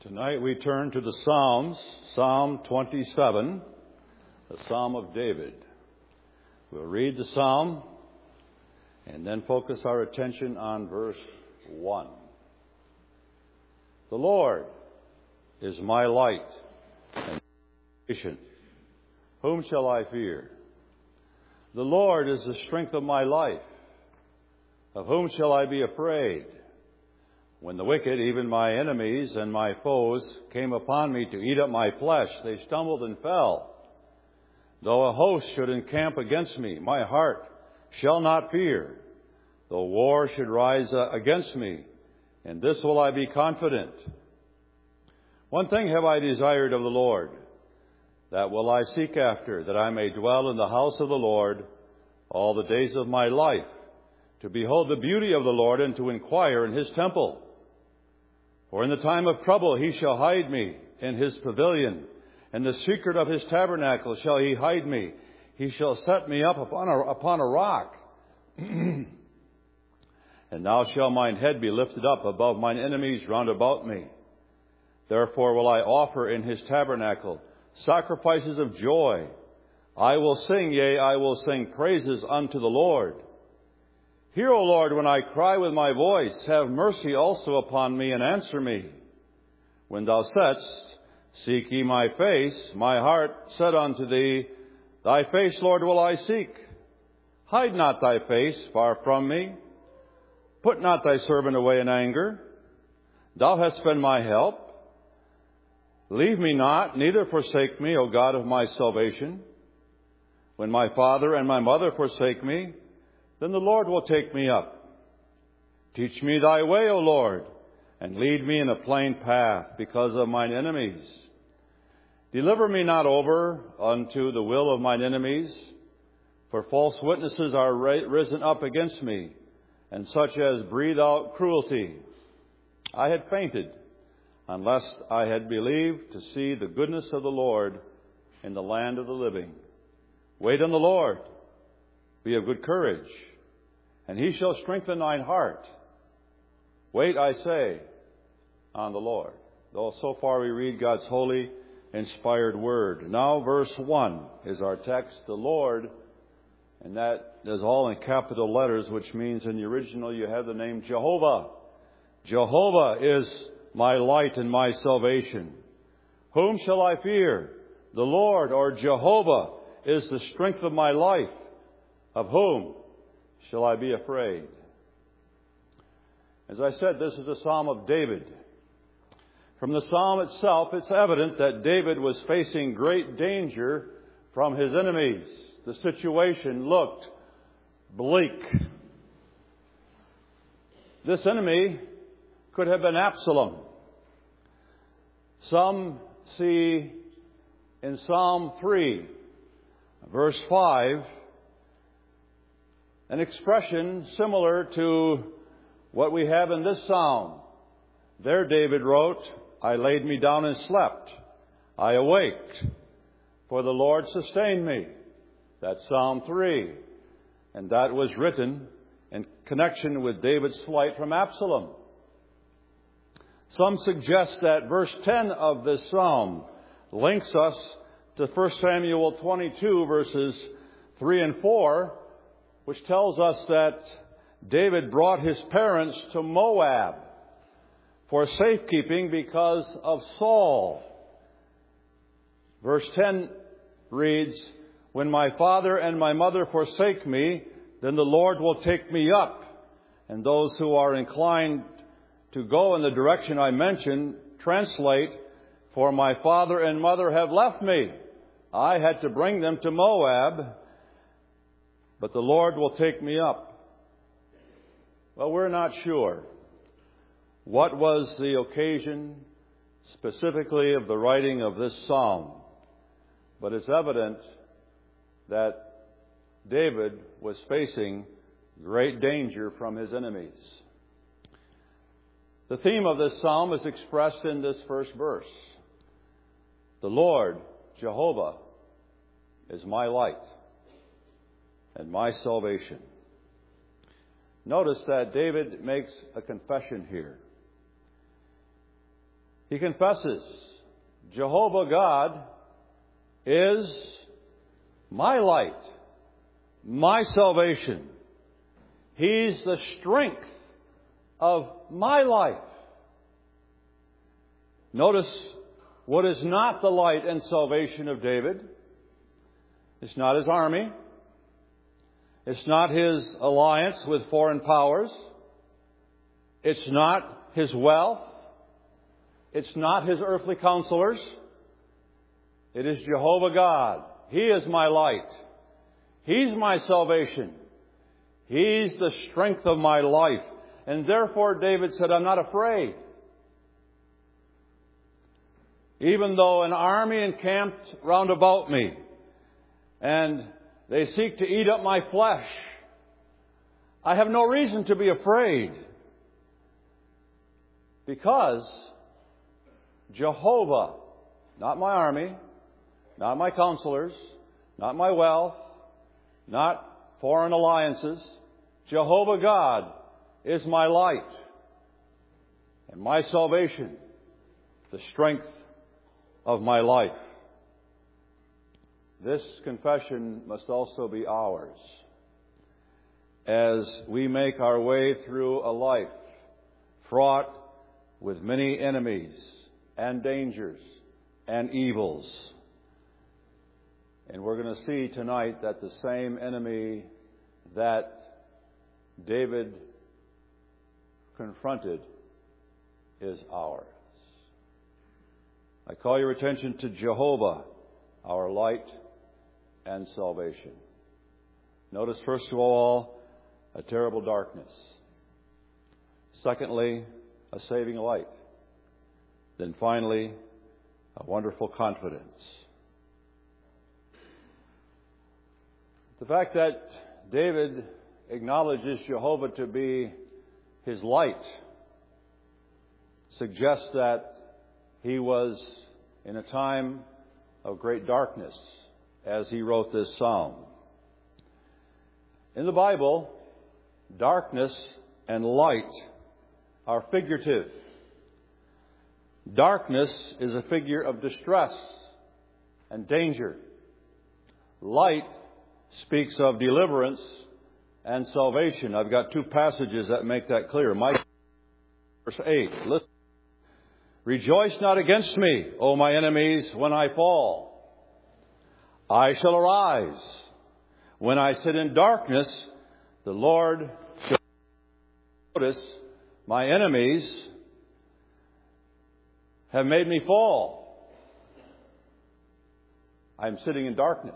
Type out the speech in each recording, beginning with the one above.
Tonight we turn to the Psalms, Psalm 27, the Psalm of David. We'll read the Psalm and then focus our attention on verse 1. The Lord is my light and salvation. Whom shall I fear? The Lord is the strength of my life. Of whom shall I be afraid? When the wicked, even my enemies and my foes, came upon me to eat up my flesh, they stumbled and fell. Though a host should encamp against me, my heart shall not fear. Though war should rise against me, in this will I be confident. One thing have I desired of the Lord, that will I seek after, that I may dwell in the house of the Lord all the days of my life, to behold the beauty of the Lord and to inquire in His temple. For in the time of trouble He shall hide me in His pavilion. In the secret of His tabernacle shall He hide me. He shall set me up upon a rock. And now shall mine head be lifted up above mine enemies round about me. Therefore will I offer in His tabernacle sacrifices of joy. I will sing, yea, I will sing praises unto the Lord. Hear, O Lord, when I cry with my voice. Have mercy also upon me and answer me. When thou saidst, seek ye my face, my heart said unto thee, Thy face, Lord, will I seek. Hide not thy face far from me. Put not thy servant away in anger. Thou hast been my help. Leave me not, neither forsake me, O God of my salvation. When my father and my mother forsake me, then the Lord will take me up. Teach me thy way, O Lord, and lead me in a plain path because of mine enemies. Deliver me not over unto the will of mine enemies, for false witnesses are risen up against me, and such as breathe out cruelty. I had fainted, unless I had believed to see the goodness of the Lord in the land of the living. Wait on the Lord. Be of good courage, and He shall strengthen thine heart. Wait, I say, on the Lord. Though so far we read God's holy, inspired word. Now verse 1 is our text, the Lord, and that is all in capital letters, which means in the original you have the name Jehovah. Jehovah is my light and my salvation. Whom shall I fear? The Lord, or Jehovah, is the strength of my life. Of whom shall I be afraid? As I said, this is a psalm of David. From the psalm itself, it's evident that David was facing great danger from his enemies. The situation looked bleak. This enemy could have been Absalom. Some see in Psalm 3, verse 5, an expression similar to what we have in this psalm. There David wrote, I laid me down and slept. I awaked, for the Lord sustained me. That's Psalm 3. And that was written in connection with David's flight from Absalom. Some suggest that verse 10 of this psalm links us to 1 Samuel 22, verses 3 and 4, which tells us that David brought his parents to Moab for safekeeping because of Saul. Verse 10 reads, When my father and my mother forsake me, then the Lord will take me up. And those who are inclined to go in the direction I mentioned translate, For my father and mother have left me. I had to bring them to Moab, but the Lord will take me up. Well, we're not sure what was the occasion specifically of the writing of this psalm, but it's evident that David was facing great danger from his enemies. The theme of this psalm is expressed in this first verse. The Lord, Jehovah, is my light and my salvation. Notice that David makes a confession here. He confesses, Jehovah God is my light, my salvation. He's the strength of my life. Notice what is not the light and salvation of David. It's not his army. It's not his alliance with foreign powers. It's not his wealth. It's not his earthly counselors. It is Jehovah God. He is my light. He's my salvation. He's the strength of my life. And therefore, David said, I'm not afraid. Even though an army encamped round about me, and they seek to eat up my flesh, I have no reason to be afraid. Because Jehovah, not my army, not my counselors, not my wealth, not foreign alliances, Jehovah God is my light and my salvation, the strength of my life. This confession must also be ours as we make our way through a life fraught with many enemies and dangers and evils. And we're going to see tonight that the same enemy that David confronted is ours. I call your attention to Jehovah, our light and salvation. Notice, first of all, a terrible darkness. Secondly, a saving light. Then finally, a wonderful confidence. The fact that David acknowledges Jehovah to be his light suggests that he was in a time of great darkness as he wrote this psalm. In the Bible, darkness and light are figurative. Darkness is a figure of distress and danger. Light speaks of deliverance and salvation. I've got two passages that make that clear. Micah, verse 8. Listen. Rejoice not against me, O my enemies, when I fall. I shall arise. When I sit in darkness, the Lord shall notice my enemies have made me fall. I'm sitting in darkness.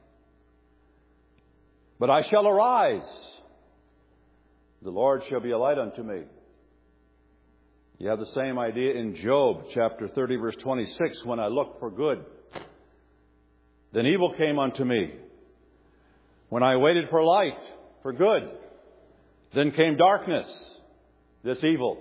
But I shall arise. The Lord shall be a light unto me. You have the same idea in Job chapter 30 verse 26. When I looked for good, then evil came unto me. When I waited for light, for good, then came darkness, this evil.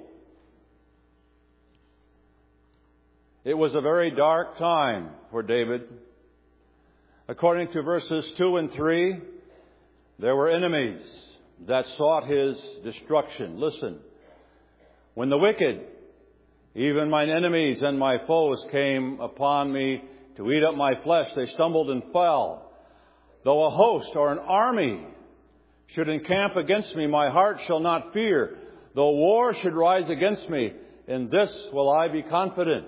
It was a very dark time for David. According to verses 2 and 3, there were enemies that sought his destruction. Listen. When the wicked, even mine enemies and my foes, came upon me to eat up my flesh, they stumbled and fell. Though a host or an army should encamp against me, my heart shall not fear. Though war should rise against me, in this will I be confident.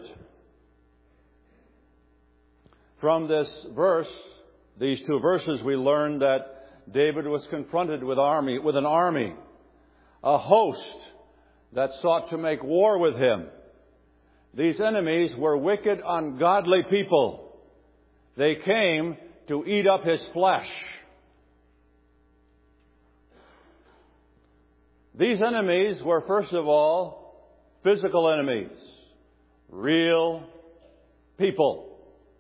From this verse, these two verses, we learn that David was confronted with an army, a host that sought to make war with him. These enemies were wicked, ungodly people. They came to eat up his flesh. These enemies were, first of all, physical enemies, real people.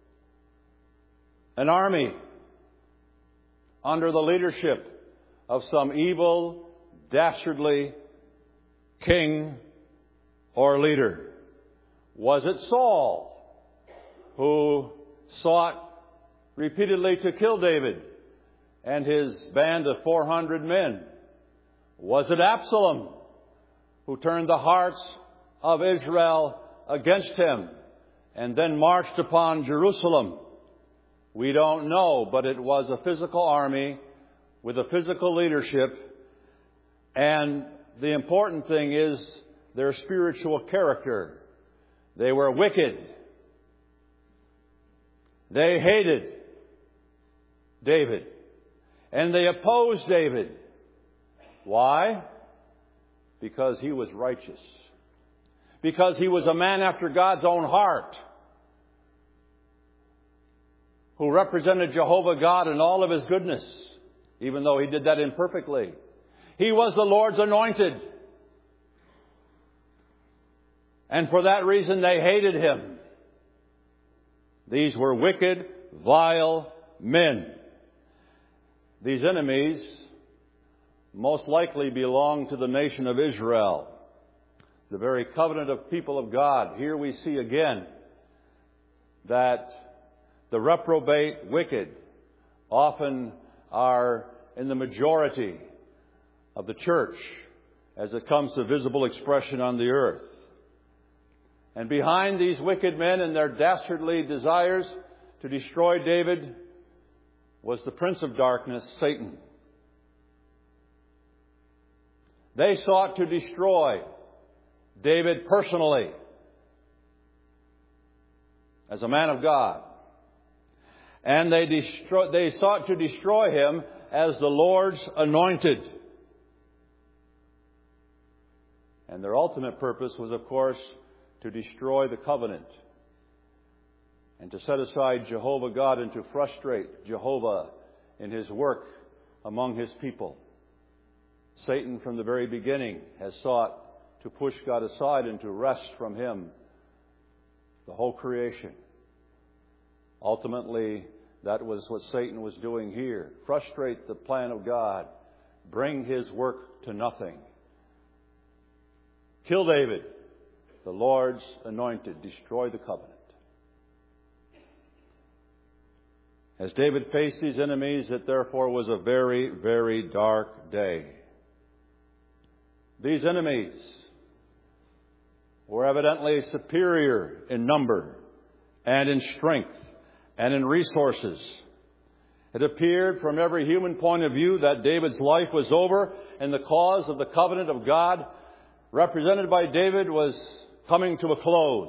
An army under the leadership of some evil, dastardly king or leader. Was it Saul who sought repeatedly to kill David and his band of 400 men? Was it Absalom who turned the hearts of Israel against him and then marched upon Jerusalem? We don't know, but it was a physical army with a physical leadership. And the important thing is their spiritual character. They were wicked. They hated David. And they opposed David. Why? Because he was righteous. Because he was a man after God's own heart, who represented Jehovah God in all of His goodness, even though he did that imperfectly. He was the Lord's anointed. And for that reason they hated him. These were wicked, vile men. These enemies most likely belonged to the nation of Israel, the very covenant of people of God. Here we see again that the reprobate wicked often are in the majority of the church as it comes to visible expression on the earth. And behind these wicked men and their dastardly desires to destroy David was the prince of darkness, Satan. They sought to destroy David personally as a man of God. And they sought to destroy him as the Lord's anointed. And their ultimate purpose was, of course, to destroy the covenant and to set aside Jehovah God and to frustrate Jehovah in His work among His people. Satan, from the very beginning, has sought to push God aside and to wrest from Him the whole creation. Ultimately, that was what Satan was doing here. Frustrate the plan of God. Bring His work to nothing. Kill David, the Lord's anointed. Destroy the covenant. As David faced these enemies, it therefore was a very, very dark day. These enemies were evidently superior in number and in strength and in resources. It appeared from every human point of view that David's life was over and the cause of the covenant of God represented by David was coming to a close.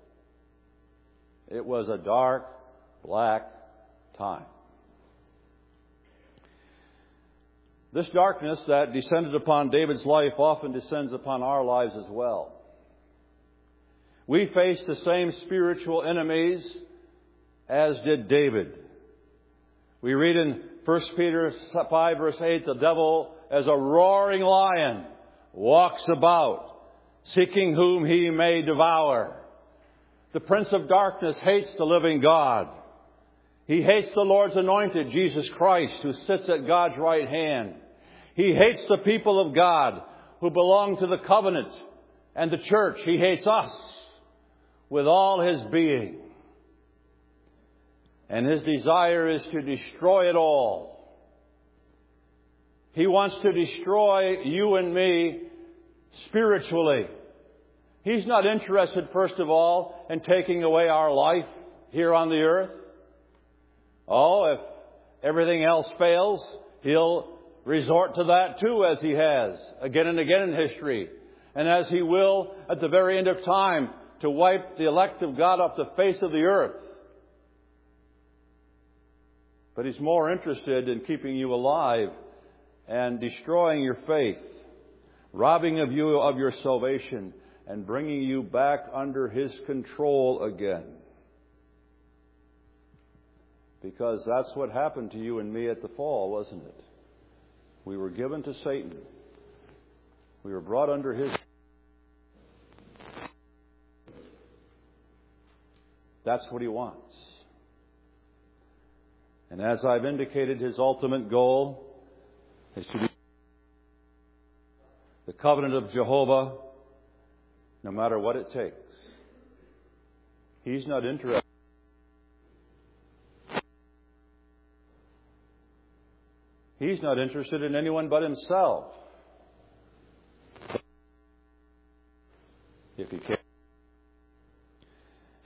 It was a dark, black time. This darkness that descended upon David's life often descends upon our lives as well. We face the same spiritual enemies as did David. We read in 1 Peter 5 verse 8, the devil as a roaring lion walks about, seeking whom he may devour. The prince of darkness hates the living God. He hates the Lord's anointed, Jesus Christ, who sits at God's right hand. He hates the people of God who belong to the covenant and the church. He hates us with all his being. And his desire is to destroy it all. He wants to destroy you and me spiritually. He's not interested, first of all, in taking away our life here on the earth. Oh, if everything else fails, he'll resort to that too, as he has again and again in history. And as he will at the very end of time, to wipe the elect of God off the face of the earth. But he's more interested in keeping you alive and destroying your faith, robbing of you of your salvation, and bringing you back under his control again. Because that's what happened to you and me at the fall, wasn't it? We were given to Satan. We were brought under his. That's what he wants. And as I've indicated, his ultimate goal is to be the covenant of Jehovah, no matter what it takes. He's not interested. He's not interested in anyone but himself. If he can.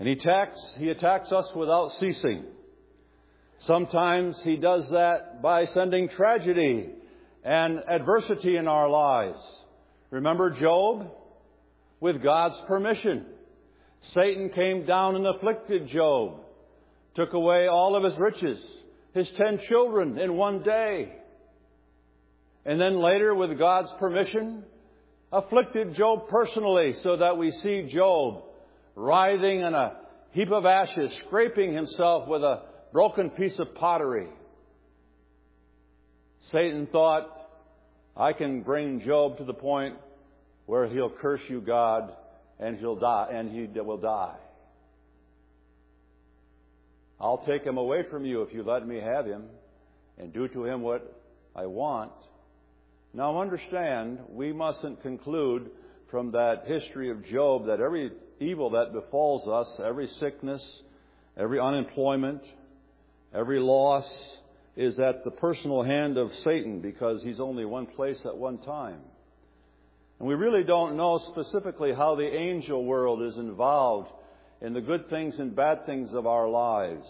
And he attacks us without ceasing. Sometimes he does that by sending tragedy and adversity in our lives. Remember Job? With God's permission, Satan came down and afflicted Job, took away all of his riches, his 10 children in one day. And then later, with God's permission, afflicted Job personally, so that we see Job writhing in a heap of ashes, scraping himself with a broken piece of pottery. Satan thought, I can bring Job to the point where he'll curse you, God, and he'll die, and he will die. I'll take him away from you if you let me have him and do to him what I want. Now understand, we mustn't conclude from that history of Job that every evil that befalls us, every sickness, every unemployment, every loss, is at the personal hand of Satan, because he's only one place at one time. And we really don't know specifically how the angel world is involved in the good things and bad things of our lives.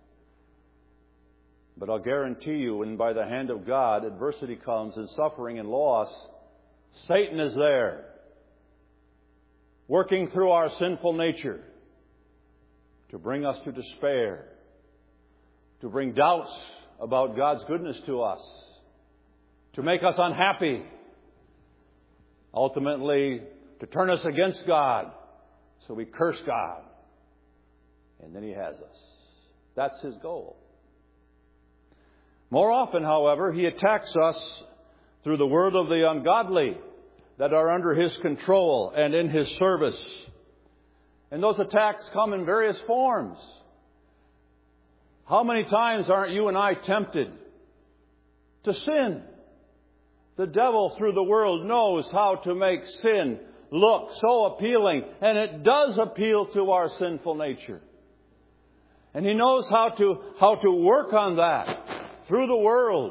But I'll guarantee you, when by the hand of God adversity comes and suffering and loss, Satan is there, working through our sinful nature to bring us to despair, to bring doubts about God's goodness to us, to make us unhappy, ultimately to turn us against God, so we curse God, and then He has us. That's His goal. More often, however, He attacks us through the word of the ungodly that are under His control and in His service. And those attacks come in various forms. How many times aren't you and I tempted to sin? The devil through the world knows how to make sin look so appealing, and it does appeal to our sinful nature. And he knows how to work on that through the world,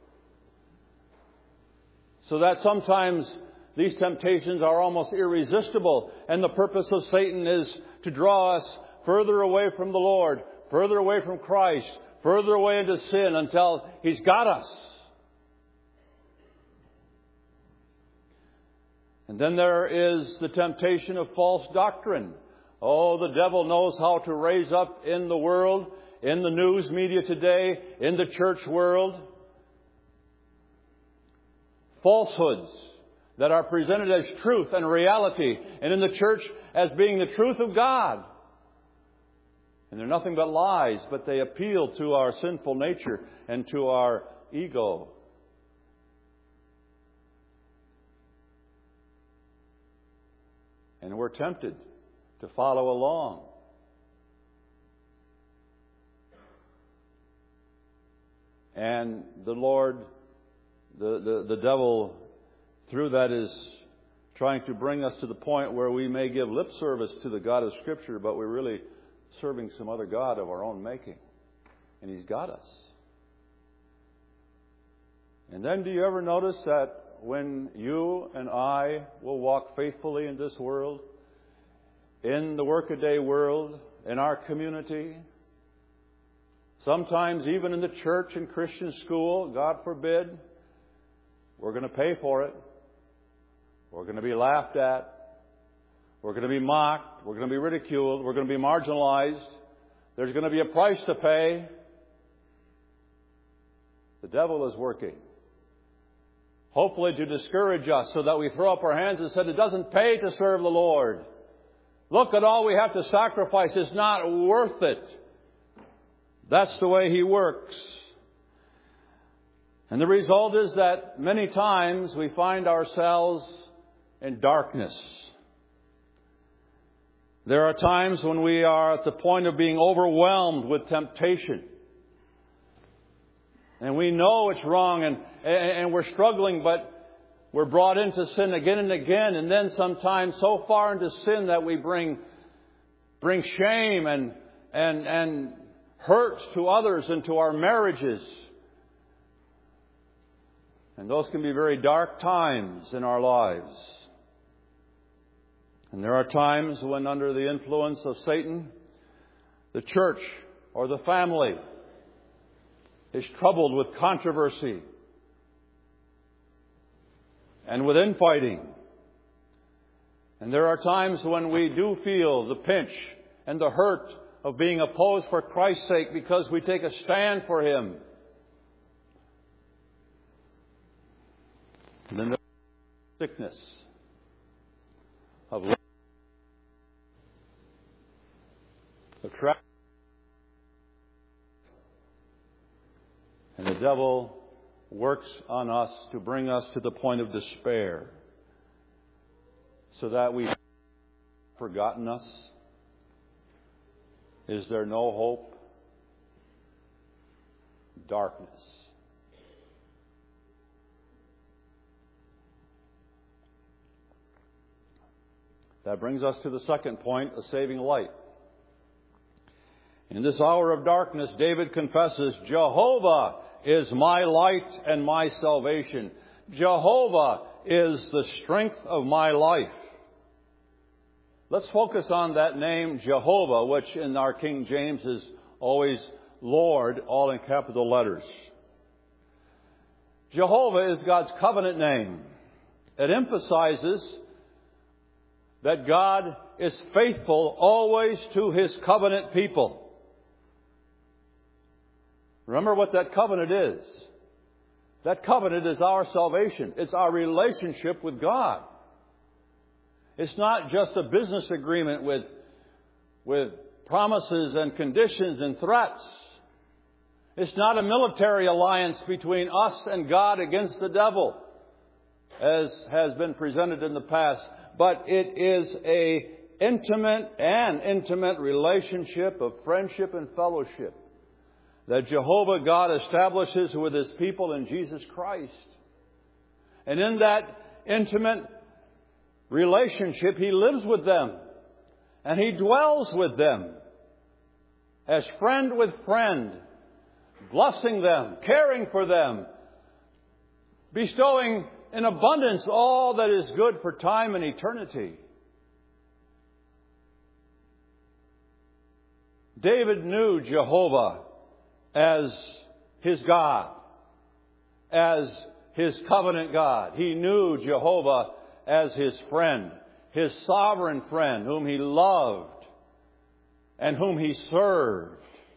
so that sometimes these temptations are almost irresistible, and the purpose of Satan is to draw us further away from the Lord, further away from Christ, further away into sin until he's got us. And then there is the temptation of false doctrine. Oh, the devil knows how to raise up in the world, in the news media today, in the church world, falsehoods that are presented as truth and reality, and in the church as being the truth of God. And they're nothing but lies, but they appeal to our sinful nature and to our ego. And we're tempted to follow along. And the Lord, the devil, through that is trying to bring us to the point where we may give lip service to the God of Scripture, but we're really serving some other God of our own making. And he's got us. And then do you ever notice that when you and I will walk faithfully in this world, in the workaday world, in our community, sometimes even in the church and Christian school, God forbid, we're going to pay for it. We're going to be laughed at. We're going to be mocked. We're going to be ridiculed. We're going to be marginalized. There's going to be a price to pay. The devil is working, hopefully to discourage us so that we throw up our hands and say, it doesn't pay to serve the Lord. Look at all we have to sacrifice. It's not worth it. That's the way he works. And the result is that many times we find ourselves in darkness. There are times when we are at the point of being overwhelmed with temptation. And we know it's wrong and we're struggling, but we're brought into sin again and again. And then sometimes so far into sin that we bring shame and hurt to others and to our marriages. And those can be very dark times in our lives. And there are times when under the influence of Satan, the church or the family is troubled with controversy and with infighting. And there are times when we do feel the pinch and the hurt of being opposed for Christ's sake because we take a stand for Him. And then the sickness of attraction. And the devil works on us to bring us to the point of despair so that we've forgotten us. Is there no hope? Darkness. That brings us to the second point, a saving light. In this hour of darkness, David confesses, Jehovah is my light and my salvation. Jehovah is the strength of my life. Let's focus on that name, Jehovah, which in our King James is always Lord, all in capital letters. Jehovah is God's covenant name. It emphasizes that God is faithful always to His covenant people. Remember what that covenant is. That covenant is our salvation. It's our relationship with God. It's not just a business agreement with promises and conditions and threats. It's not a military alliance between us and God against the devil, as has been presented in the past. But it is an intimate relationship of friendship and fellowship that Jehovah God establishes with His people in Jesus Christ. And in that intimate relationship, He lives with them. And He dwells with them as friend with friend, blessing them, caring for them, bestowing in abundance all that is good for time and eternity. David knew Jehovah as his God, as his covenant God. He knew Jehovah as his friend, his sovereign friend, whom he loved and whom he served.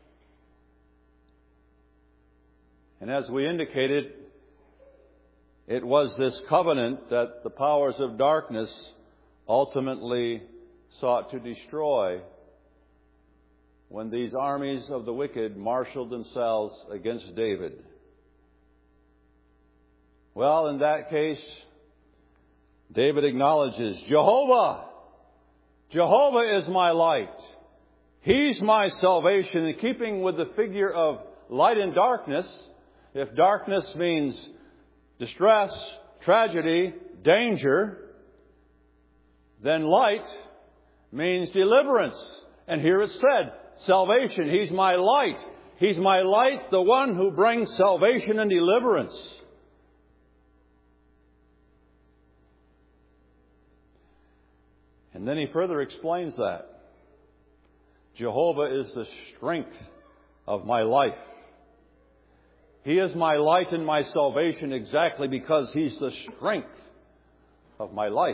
And as we indicated, it was this covenant that the powers of darkness ultimately sought to destroy when these armies of the wicked marshaled themselves against David. Well, in that case, David acknowledges, Jehovah is my light. He's my salvation. In keeping with the figure of light and darkness, if darkness means distress, tragedy, danger, then light means deliverance. And here it said, salvation. He's my light. He's my light, the one who brings salvation and deliverance. And then he further explains that. Jehovah is the strength of my life. He is my light and my salvation exactly because He's the strength of my life.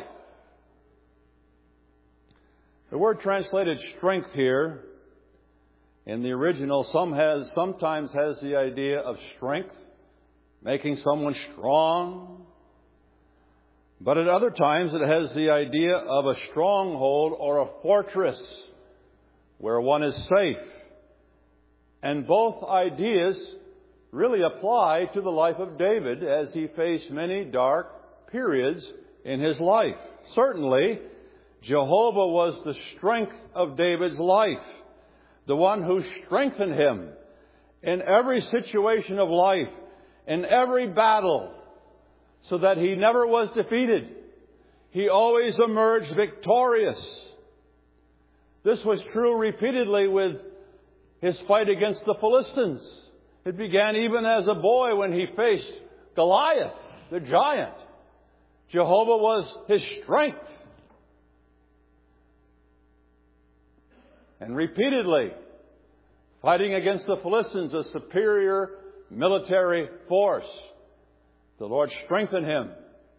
The word translated strength here in the original sometimes has the idea of strength, making someone strong. But at other times it has the idea of a stronghold or a fortress where one is safe. And both ideas really apply to the life of David as he faced many dark periods in his life. Certainly, Jehovah was the strength of David's life, the one who strengthened him in every situation of life, in every battle, so that he never was defeated. He always emerged victorious. This was true repeatedly with his fight against the Philistines. It began even as a boy when he faced Goliath, the giant. Jehovah was his strength. And repeatedly, fighting against the Philistines, a superior military force. The Lord strengthened him,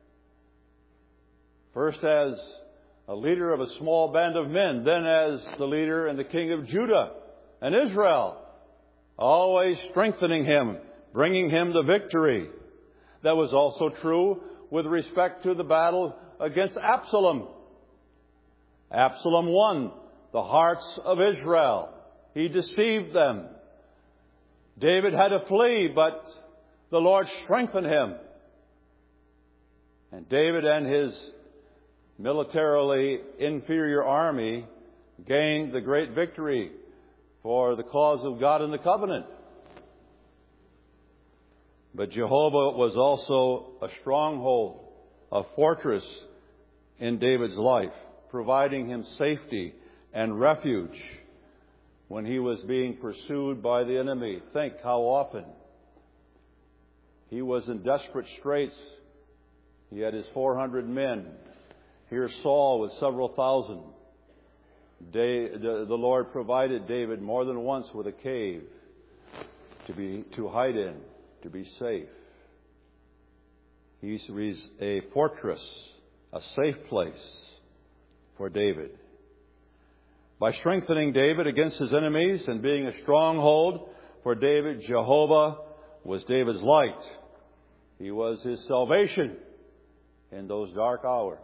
first as a leader of a small band of men, then as the leader and the king of Judah and Israel, always strengthening him, bringing him the victory. That was also true with respect to the battle against Absalom. Absalom won the hearts of Israel. He deceived them. David had to flee, but the Lord strengthened him. And David and his militarily inferior army gained the great victory for the cause of God and the covenant. But Jehovah was also a stronghold, a fortress in David's life, providing him safety and refuge when he was being pursued by the enemy. Think how often he was in desperate straits. He had his 400 men. Here Saul with several thousand. The Lord provided David more than once with a cave to hide in, to be safe. He's a fortress, a safe place for David. By strengthening David against his enemies and being a stronghold for David, Jehovah was David's light. He was his salvation in those dark hours.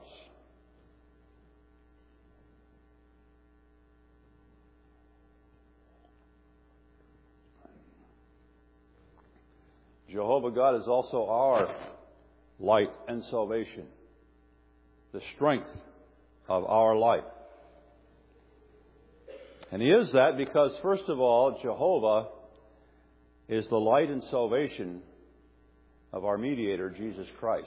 Jehovah God is also our light and salvation, the strength of our life. And He is that because, first of all, Jehovah is the light and salvation of our mediator, Jesus Christ.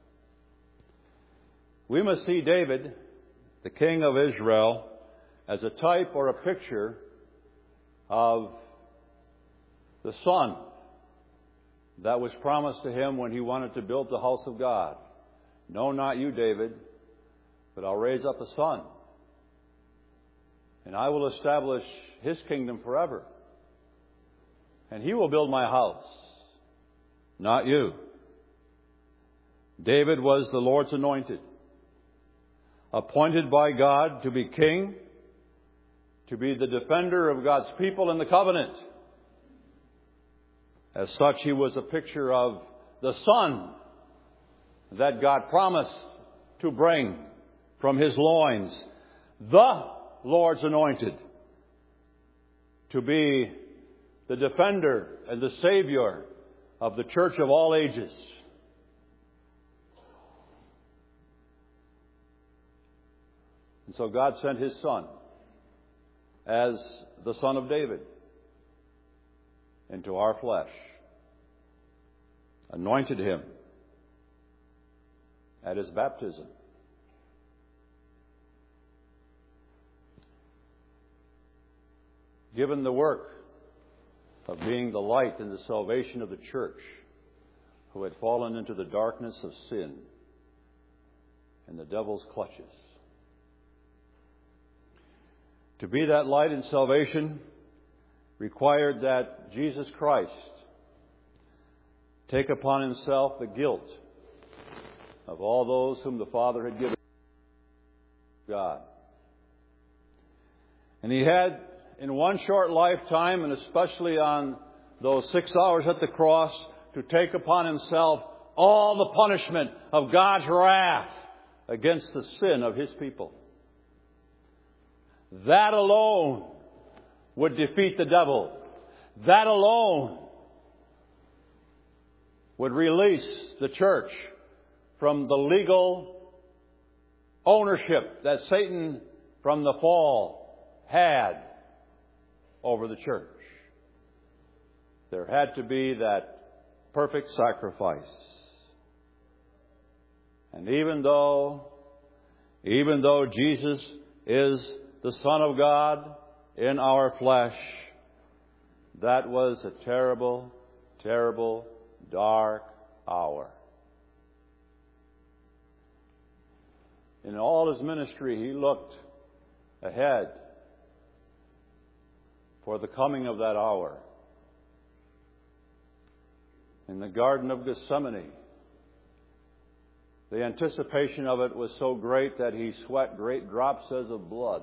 We must see David, the king of Israel, as a type or a picture of the Son that was promised to him when he wanted to build the house of God. No, not you, David, but I'll raise up a son, and I will establish his kingdom forever. And he will build my house, not you. David was the Lord's anointed, appointed by God to be king, to be the defender of God's people in the covenant. As such, he was a picture of the Son that God promised to bring from His loins, the Lord's anointed, to be the defender and the Savior of the church of all ages. And so God sent His Son as the Son of David into our flesh, anointed Him at His baptism. Given the work of being the light and the salvation of the church, who had fallen into the darkness of sin and the devil's clutches. To be that light and salvation required that Jesus Christ take upon Himself the guilt of all those whom the Father had given God. And He had, in one short lifetime, and especially on those 6 hours at the cross, to take upon Himself all the punishment of God's wrath against the sin of His people. That alone would defeat the devil. That alone would release the church from the legal ownership that Satan from the fall had over the church. There had to be that perfect sacrifice. And even though Jesus is the Son of God in our flesh, that was a terrible, terrible, dark hour. In all His ministry, He looked ahead for the coming of that hour. In the Garden of Gethsemane, the anticipation of it was so great that he sweat great drops as of blood.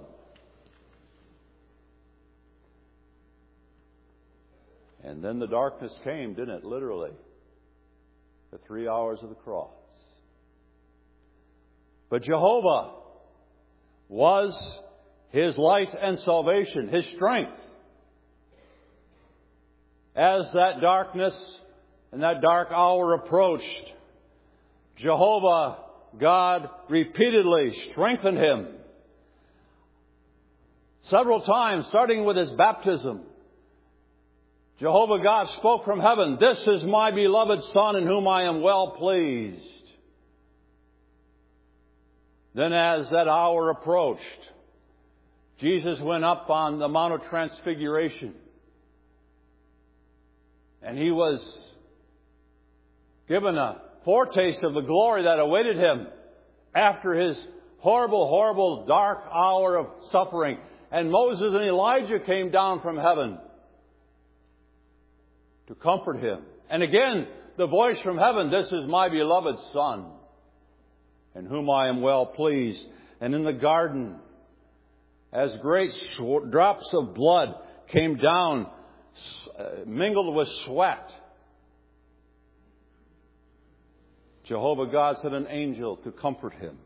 And then the darkness came, didn't it? Literally. The 3 hours of the cross. But Jehovah was his light and salvation, his strength. As that darkness and that dark hour approached, Jehovah God repeatedly strengthened him. Several times, starting with his baptism, Jehovah God spoke from heaven, "This is my beloved Son in whom I am well pleased." Then as that hour approached, Jesus went up on the Mount of Transfiguration. And he was given a foretaste of the glory that awaited him after his horrible, horrible, dark hour of suffering. And Moses and Elijah came down from heaven to comfort him. And again, the voice from heaven, "This is my beloved Son, in whom I am well pleased." And in the garden, as great drops of blood came down, mingled with sweat, Jehovah God sent an angel to comfort him.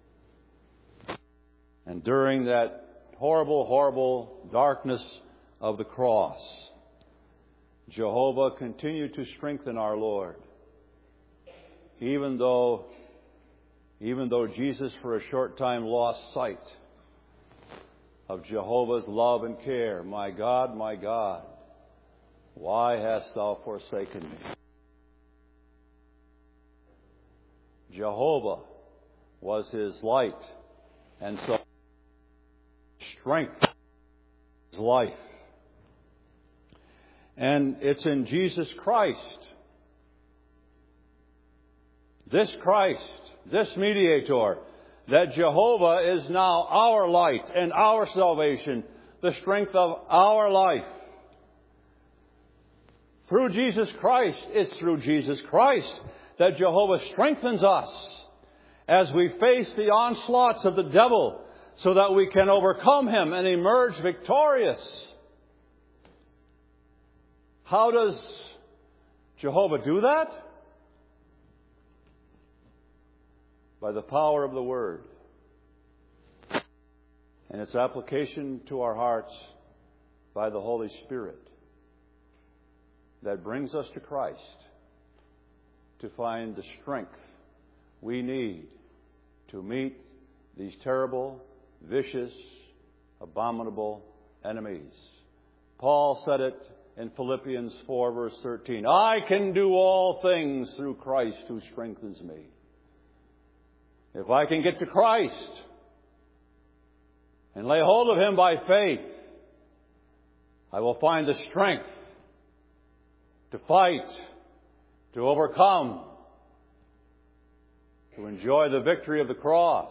And during that horrible, horrible darkness of the cross, Jehovah continued to strengthen our Lord. Even though Jesus for a short time lost sight of Jehovah's love and care. My God, why hast thou forsaken me? Jehovah was his light and so strength, his life. And it's in Jesus Christ, this mediator, that Jehovah is now our light and our salvation, the strength of our life. Through Jesus Christ, it's through Jesus Christ that Jehovah strengthens us as we face the onslaughts of the devil so that we can overcome him and emerge victorious. How does Jehovah do that? By the power of the Word and its application to our hearts by the Holy Spirit that brings us to Christ to find the strength we need to meet these terrible, vicious, abominable enemies. Paul said it in Philippians 4, verse 13. "I can do all things through Christ who strengthens me." If I can get to Christ and lay hold of him by faith, I will find the strength to fight, to overcome, to enjoy the victory of the cross.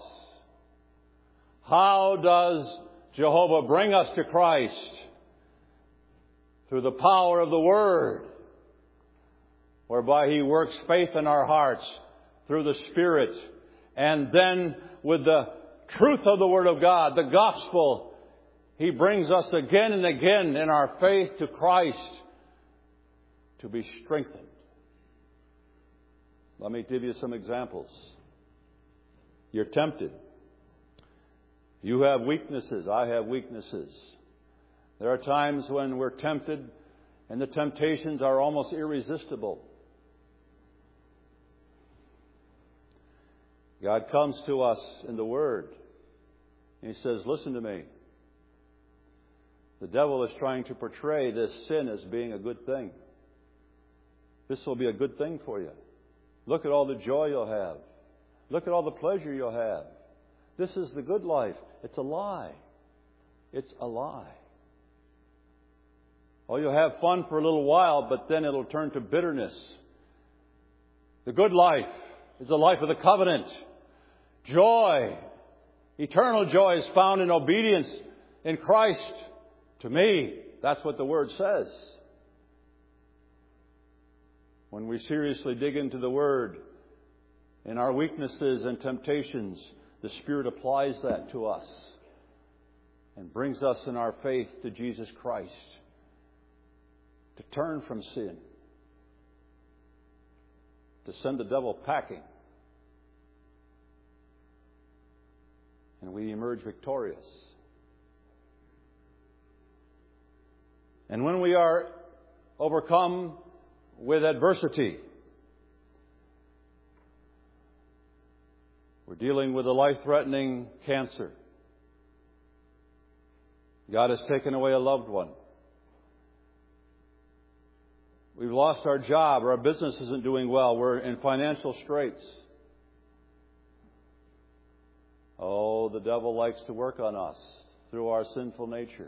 How does Jehovah bring us to Christ? Through the power of the Word, whereby he works faith in our hearts through the Spirit. And then with the truth of the Word of God, the gospel, he brings us again and again in our faith to Christ to be strengthened. Let me give you some examples. You're tempted. You have weaknesses. I have weaknesses. There are times when we're tempted and the temptations are almost irresistible. God comes to us in the Word and he says, "Listen to me. The devil is trying to portray this sin as being a good thing. This will be a good thing for you. Look at all the joy you'll have. Look at all the pleasure you'll have. This is the good life." It's a lie. It's a lie. Oh, you'll have fun for a little while, but then it'll turn to bitterness. The good life is the life of the covenant. Joy, eternal joy, is found in obedience in Christ to me. That's what the Word says. When we seriously dig into the Word, in our weaknesses and temptations, the Spirit applies that to us and brings us in our faith to Jesus Christ, to turn from sin, to send the devil packing. And we emerge victorious. And when we are overcome with adversity, we're dealing with a life-threatening cancer. God has taken away a loved one. We've lost our job, or our business isn't doing well. We're in financial straits. Oh, the devil likes to work on us through our sinful nature.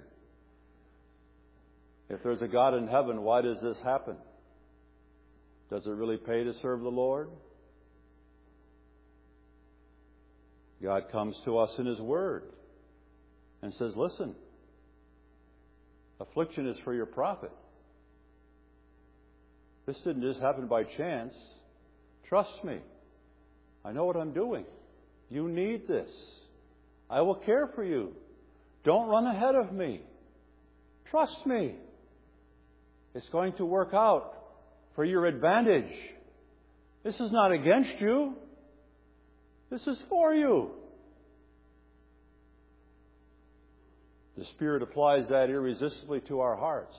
If there's a God in heaven, why does this happen? Does it really pay to serve the Lord? God comes to us in His Word and says, listen, affliction is for your profit. This didn't just happen by chance. Trust me. I know what I'm doing. You need this. I will care for you. Don't run ahead of me. Trust me. It's going to work out for your advantage. This is not against you. This is for you. The Spirit applies that irresistibly to our hearts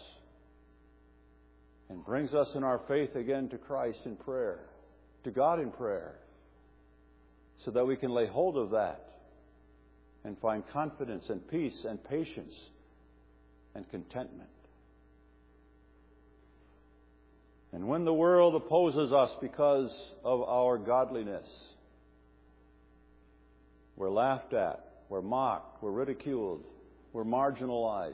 and brings us in our faith again to Christ in prayer, to God in prayer, so that we can lay hold of that and find confidence and peace and patience and contentment. And when the world opposes us because of our godliness, we're laughed at, we're mocked, we're ridiculed, we're marginalized.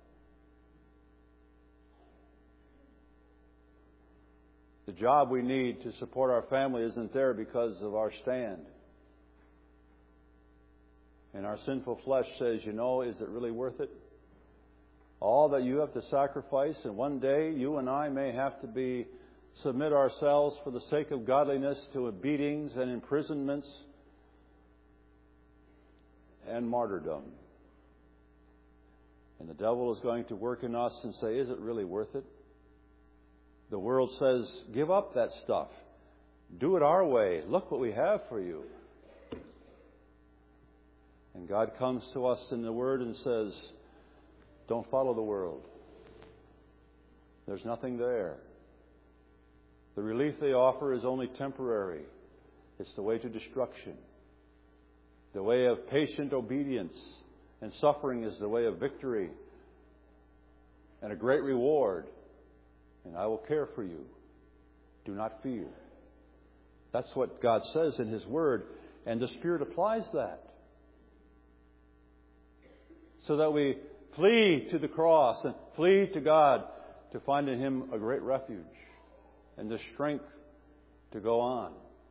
The job we need to support our family isn't there because of our stand. And our sinful flesh says, is it really worth it? All that you have to sacrifice, and one day you and I may have to submit ourselves for the sake of godliness to beatings and imprisonments and martyrdom. And the devil is going to work in us and say, is it really worth it? The world says, give up that stuff. Do it our way. Look what we have for you. And God comes to us in the Word and says, don't follow the world. There's nothing there. The relief they offer is only temporary. It's the way to destruction. The way of patient obedience and suffering is the way of victory and a great reward. And I will care for you. Do not fear. That's what God says in His Word. And the Spirit applies that. So that we flee to the cross and flee to God to find in Him a great refuge and the strength to go on.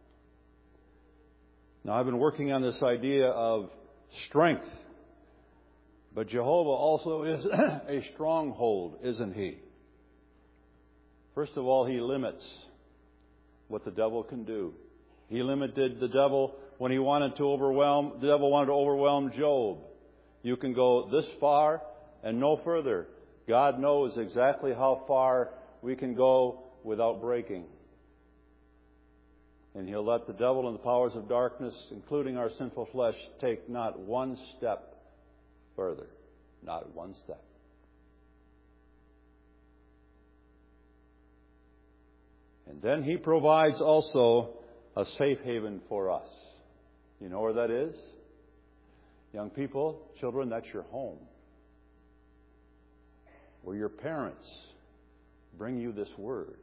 Now, I've been working on this idea of strength. But Jehovah also is a stronghold, isn't He? First of all, He limits what the devil can do. He limited the devil when the devil wanted to overwhelm Job. You can go this far and no further. God knows exactly how far we can go without breaking. And He'll let the devil and the powers of darkness, including our sinful flesh, take not one step further. Not one step. And then He provides also a safe haven for us. You know where that is? Young people, children, that's your home. Where your parents bring you this Word.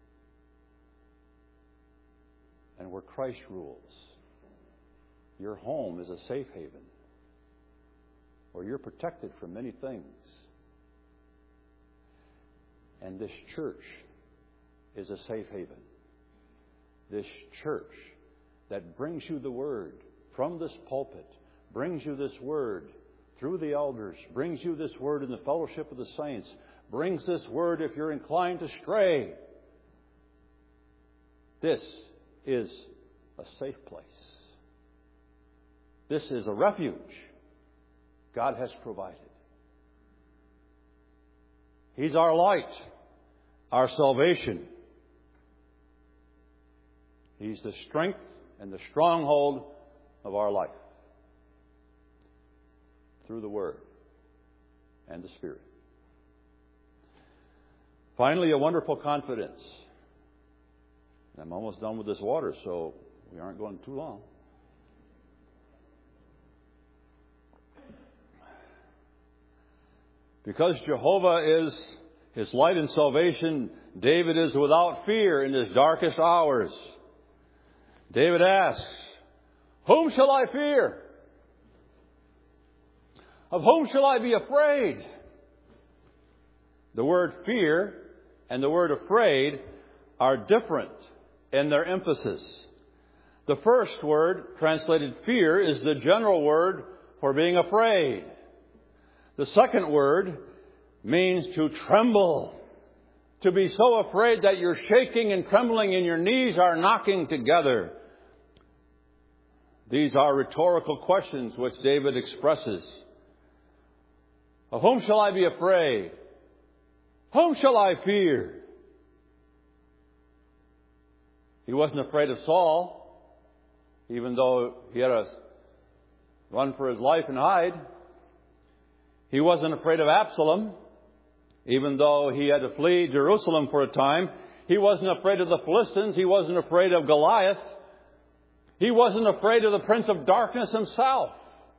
And where Christ rules. Your home is a safe haven. Or you're protected from many things. And this church is a safe haven. This church that brings you the Word from this pulpit, brings you this Word through the elders, brings you this word in the fellowship of the saints, brings this word if you're inclined to stray. This is a safe place. This is a refuge God has provided. He's our light, our salvation. He's the strength and the stronghold of our life through the Word and the Spirit. Finally, a wonderful confidence. I'm almost done with this water, so we aren't going too long. Because Jehovah is his light and salvation, David is without fear in his darkest hours. David asks, "Whom shall I fear? Of whom shall I be afraid?" The word fear and the word afraid are different in their emphasis. The first word, translated fear, is the general word for being afraid. The second word means to tremble, to be so afraid that you're shaking and trembling and your knees are knocking together. These are rhetorical questions which David expresses. Of whom shall I be afraid? Whom shall I fear? He wasn't afraid of Saul, even though he had to run for his life and hide. He wasn't afraid of Absalom, even though he had to flee Jerusalem for a time. He wasn't afraid of the Philistines. He wasn't afraid of Goliath. He wasn't afraid of the Prince of Darkness himself.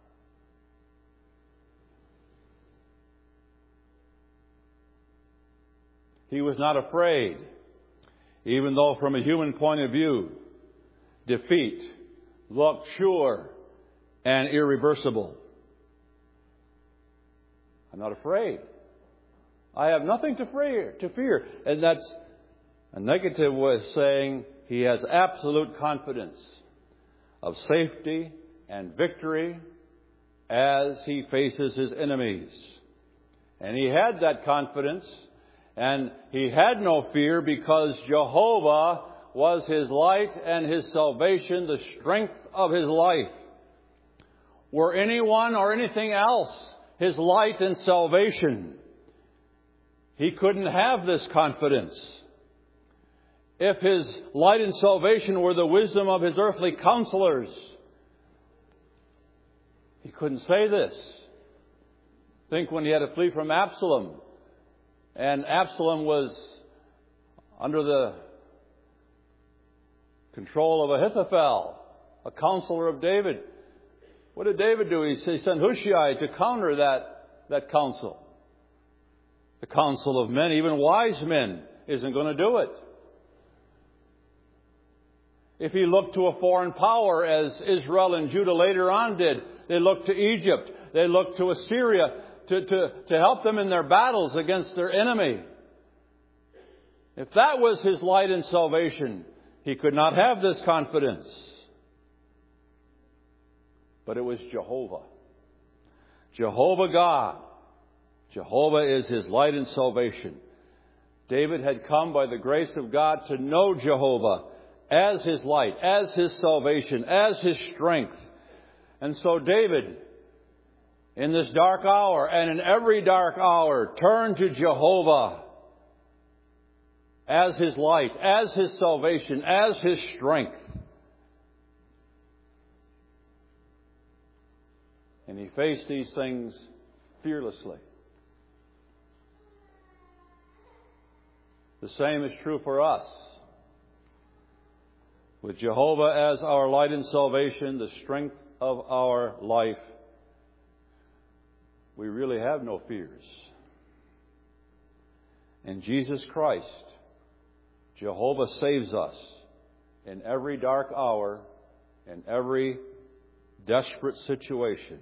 He was not afraid, even though from a human point of view, defeat looked sure and irreversible. I'm not afraid. I have nothing to fear. And that's a negative way of saying he has absolute confidence of safety and victory as he faces his enemies. And he had that confidence, and he had no fear because Jehovah was his light and his salvation, the strength of his life. Were anyone or anything else his light and salvation, he couldn't have this confidence. If his light and salvation were the wisdom of his earthly counselors, he couldn't say this. Think when he had to flee from Absalom, and Absalom was under the control of Ahithophel, a counselor of David. What did David do? He sent Hushai to counter that counsel. The counsel of men, even wise men, isn't going to do it. If he looked to a foreign power, as Israel and Judah later on did, they looked to Egypt, they looked to Assyria to help them in their battles against their enemy. If that was his light and salvation, he could not have this confidence. But it was Jehovah. Jehovah God. Jehovah is his light and salvation. David had come by the grace of God to know Jehovah as his light, as his salvation, as his strength. And so David, in this dark hour and in every dark hour, turned to Jehovah as his light, as his salvation, as his strength. And he faced these things fearlessly. The same is true for us. With Jehovah as our light and salvation, the strength of our life, we really have no fears. In Jesus Christ, Jehovah saves us in every dark hour, in every desperate situation.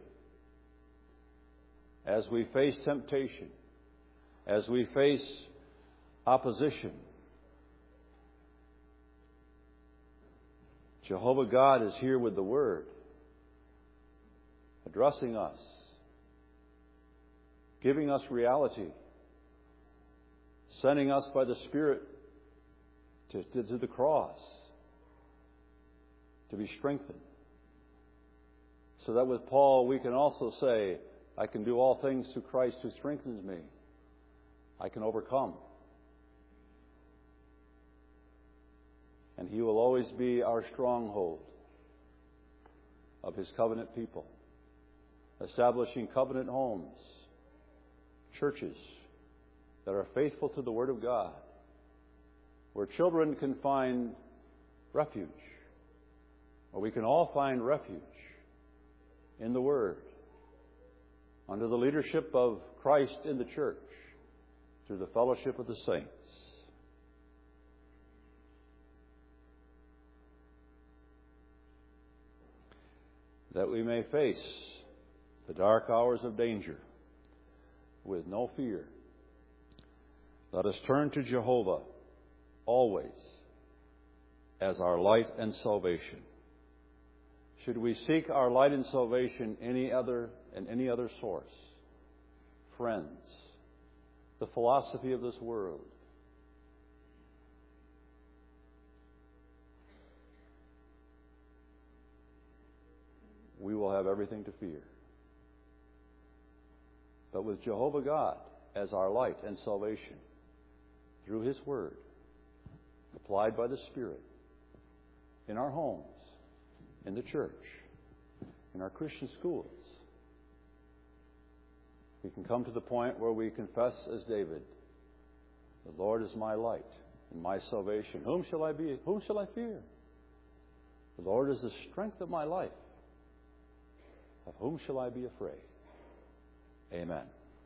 As we face temptation, as we face opposition, Jehovah God is here with the Word, addressing us giving us reality, sending us by the Spirit to the cross to be strengthened. So that with Paul we can also say, I can do all things through Christ who strengthens me. I can overcome. And He will always be our stronghold of His covenant people, establishing covenant homes, churches that are faithful to the Word of God, where children can find refuge, where we can all find refuge in the Word, under the leadership of Christ in the church, through the fellowship of the saints. That we may face the dark hours of danger with no fear. Let us turn to Jehovah always as our light and salvation. Should we seek our light and salvation in any other source? Friends, the philosophy of this world, we will have everything to fear. But with Jehovah God as our light and salvation, through His Word, applied by the Spirit, in our homes, in the church, in our Christian schools, we can come to the point where we confess as David, the Lord is my light and my salvation. Whom shall I fear? The Lord is the strength of my life. Of whom shall I be afraid? Amen.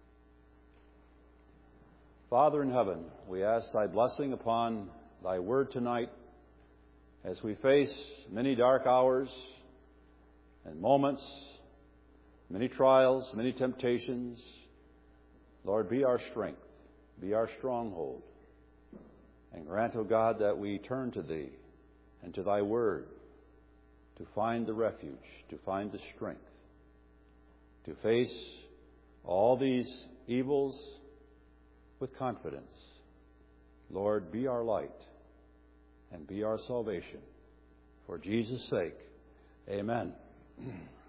Father in heaven, we ask Thy blessing upon Thy Word tonight as we face many dark hours and moments, many trials, many temptations. Lord, be our strength, be our stronghold, and grant, O God, that we turn to Thee and to Thy Word to find the refuge, to find the strength, to face all these evils with confidence. Lord, be our light and be our salvation. For Jesus' sake, amen.